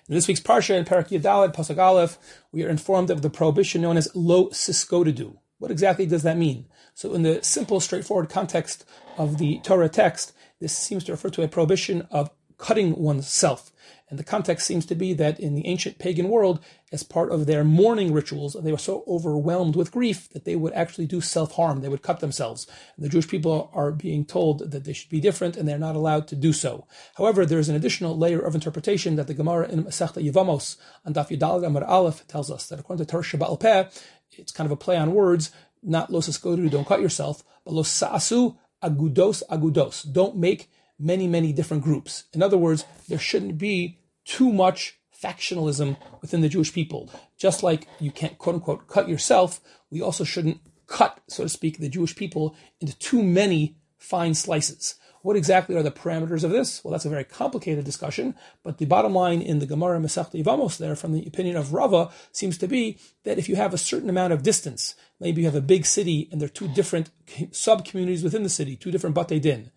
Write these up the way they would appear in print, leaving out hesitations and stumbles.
In this week's Parsha, in Parak Yudaled, Pasuk Aleph, we are informed of the prohibition known as lo siskodedu. What exactly does that mean? So in the simple, straightforward context of the Torah text, this seems to refer to a prohibition of cutting oneself. And the context seems to be that in the ancient pagan world, as part of their mourning rituals, they were so overwhelmed with grief that they would actually do self-harm. They would cut themselves. And the Jewish people are being told that they should be different and they're not allowed to do so. However, there's an additional layer of interpretation that the Gemara in Masechta Yevamos on Daf Yudaled Amar Aleph tells us that according to Torah Sheba'al Peh, it's kind of a play on words, not lo siskodedu, don't cut yourself, but lo sa'asu agudos. Don't make many different groups. In other words, there shouldn't be too much factionalism within the Jewish people. Just like you can't, quote unquote, cut yourself, we also shouldn't cut, so to speak, the Jewish people into too many fine slices. What exactly are the parameters of this? Well, that's a very complicated discussion, but the bottom line in the Gemara Masechta Yevamos there, from the opinion of Rava, seems to be that if you have a certain amount of distance, maybe you have a big city and there are two different sub-communities within the city, two different Batei Din,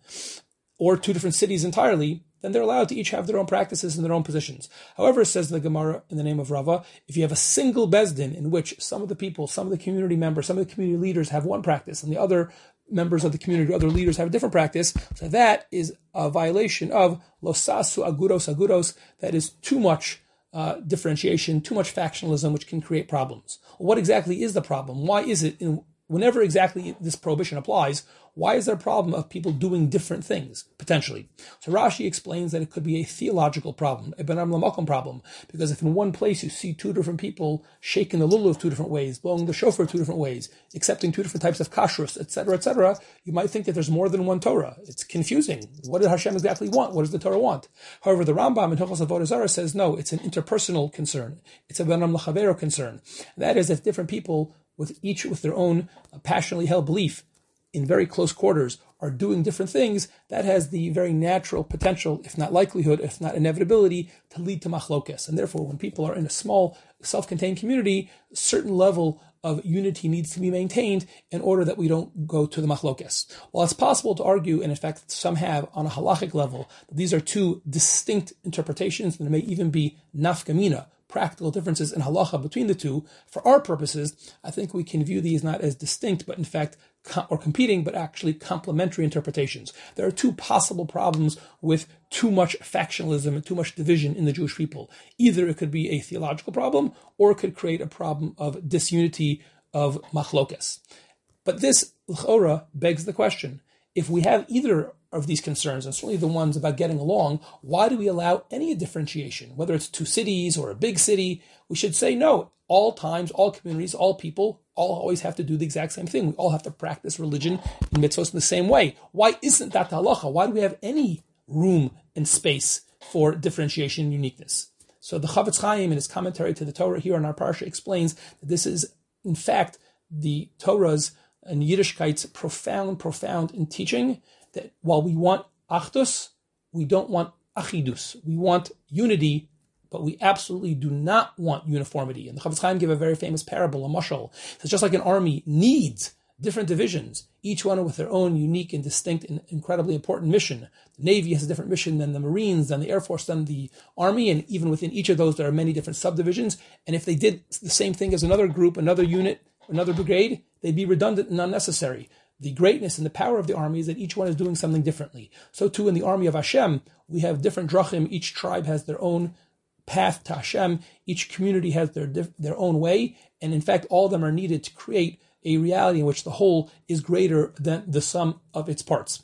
or two different cities entirely, then they're allowed to each have their own practices and their own positions. However, says the Gemara in the name of Rava, if you have a single Bezdin in which some of the people, some of the community members, some of the community leaders have one practice and the other members of the community, other leaders have a different practice, so that is a violation of losasu agudos, that is too much differentiation, too much factionalism, which can create problems. What exactly is the problem? Why is it, whenever exactly this prohibition applies, why is there a problem of people doing different things, potentially? So Rashi explains that it could be a theological problem, a Benam Lamakom problem, because if in one place you see two different people shaking the lulav two different ways, blowing the shofar two different ways, accepting two different types of kashrus, etc., you might think that there's more than one Torah. It's confusing. What did Hashem exactly want? What does the Torah want? However, the Rambam in Hilchos Avodah Zarah says, no, it's an interpersonal concern. It's a Benam Lachavero concern. And that is, if different people, each with their own passionately held belief, in very close quarters, are doing different things, that has the very natural potential, if not likelihood, if not inevitability, to lead to machlokes. And therefore, when people are in a small, self-contained community, a certain level of unity needs to be maintained in order that we don't go to the machlokes. While it's possible to argue, and in fact some have on a halachic level, that these are two distinct interpretations, and there may even be nafkamina, practical differences in halacha between the two, for our purposes, I think we can view these not as distinct, but in fact, or competing, but actually complementary interpretations. There are two possible problems with too much factionalism and too much division in the Jewish people. Either it could be a theological problem, or it could create a problem of disunity, of machlokes. But this, l'chora, begs the question, if we have either of these concerns, and certainly the ones about getting along, why do we allow any differentiation? Whether it's two cities or a big city, we should say no. All times, all communities, all people, all always have to do the exact same thing. We all have to practice religion and mitzvos in the same way. Why isn't that the halacha? Why do we have any room and space for differentiation and uniqueness? So the Chavetz Chaim, in his commentary to the Torah here on our parsha, explains that this is, in fact, the Torah's and Yiddishkeit's profound in teaching, that while we want achdus, we don't want achidus. We want unity, but we absolutely do not want uniformity. And the Chavetz Chaim gave a very famous parable, a mashal. It's just like an army needs different divisions, each one with their own unique and distinct and incredibly important mission. The Navy has a different mission than the Marines, than the Air Force, than the Army, and even within each of those there are many different subdivisions. And if they did the same thing as another group, another unit, another brigade, they'd be redundant and unnecessary. The greatness and the power of the army is that each one is doing something differently. So too in the army of Hashem, we have different drachim. Each tribe has their own path to Hashem. Each community has their own way. And in fact, all of them are needed to create a reality in which the whole is greater than the sum of its parts.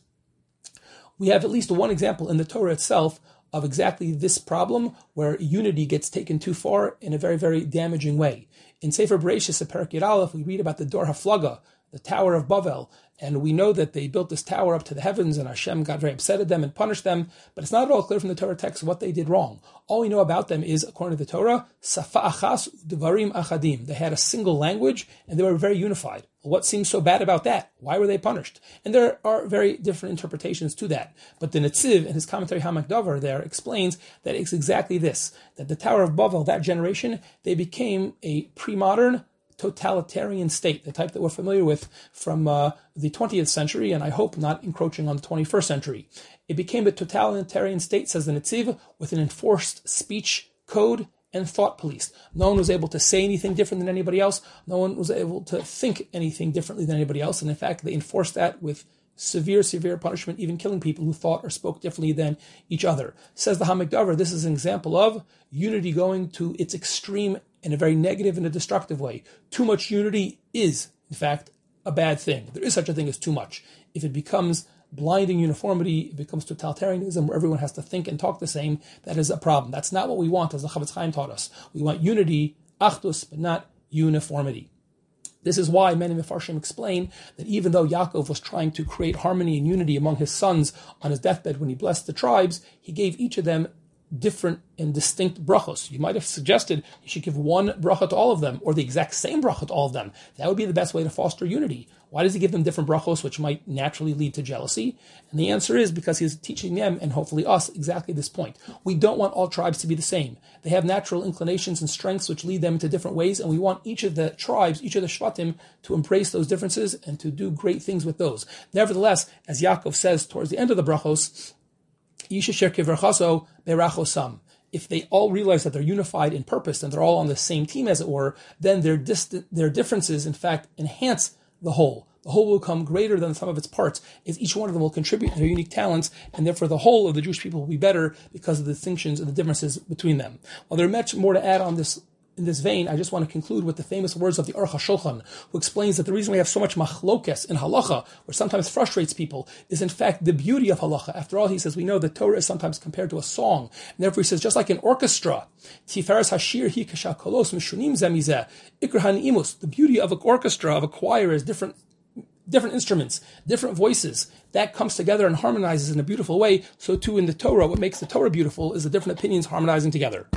We have at least one example in the Torah itself of exactly this problem, where unity gets taken too far in a very, very damaging way. In Sefer Bereshis, Perek Yud Aleph, we read about the Dor HaFlaga, the Tower of Bavel, and we know that they built this tower up to the heavens, and Hashem got very upset at them and punished them, but it's not at all clear from the Torah text what they did wrong. All we know about them is, according to the Torah, Safa Achas Devarim Achadim. They had a single language, and they were very unified. What seems so bad about that? Why were they punished? And there are very different interpretations to that. But the Netziv, in his commentary Hamak Davar there, explains that it's exactly this, that the Tower of Bavel, that generation, they became a pre-modern, totalitarian state, the type that we're familiar with from the 20th century, and I hope not encroaching on the 21st century. It became a totalitarian state, says the Netziv, with an enforced speech code and thought policed. No one was able to say anything different than anybody else. No one was able to think anything differently than anybody else. And in fact, they enforced that with severe punishment, even killing people who thought or spoke differently than each other. Says the Hamikdavar, this is an example of unity going to its extreme in a very negative and a destructive way. Too much unity is, in fact, a bad thing. There is such a thing as too much. If it becomes blinding uniformity, it becomes totalitarianism where everyone has to think and talk the same, that is a problem. That's not what we want, as the Chavetz Chaim taught us. We want unity, achdus, but not uniformity. This is why many Mefarshim explain that even though Yaakov was trying to create harmony and unity among his sons on his deathbed when he blessed the tribes, he gave each of them different and distinct brachos. You might have suggested you should give one bracha to all of them, or the exact same bracha to all of them. That would be the best way to foster unity. Why does he give them different brachos, which might naturally lead to jealousy? And the answer is because he's teaching them, and hopefully us, exactly this point. We don't want all tribes to be the same. They have natural inclinations and strengths which lead them to different ways, and we want each of the tribes, each of the shvatim, to embrace those differences and to do great things with those. Nevertheless, as Yaakov says towards the end of the brachos, if they all realize that they're unified in purpose and they're all on the same team, as it were, then their differences, in fact, enhance the whole. The whole will become greater than the sum of its parts, as each one of them will contribute their unique talents, and therefore the whole of the Jewish people will be better because of the distinctions and the differences between them. While there are much more to add on this, in this vein, I just want to conclude with the famous words of the Aruch HaShulchan, who explains that the reason we have so much machlokes in halacha, which sometimes frustrates people, is in fact the beauty of halacha. After all, he says, we know that Torah is sometimes compared to a song, and therefore he says, just like an orchestra, Tiferes hashir hi kasha kolos mishunim zemizeh, ikr hanimus, the beauty of an orchestra, of a choir, is different instruments, different voices, that comes together and harmonizes in a beautiful way. So too in the Torah, what makes the Torah beautiful is the different opinions harmonizing together.